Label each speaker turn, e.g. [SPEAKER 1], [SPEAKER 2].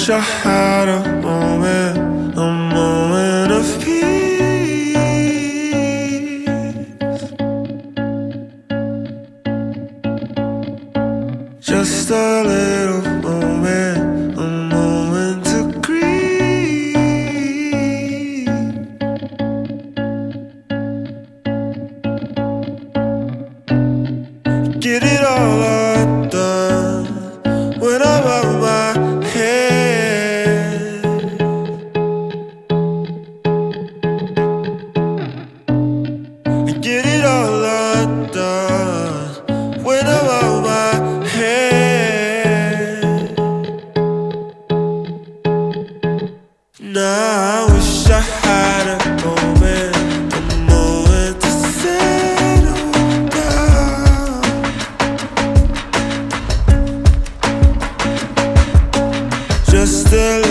[SPEAKER 1] wish I had a moment of peace. Just a little moment, a moment to grieve. Get it all undone when I'm out my head. Get it all undone when I'm out my head. Now I wish I had a moment to settle down. Just a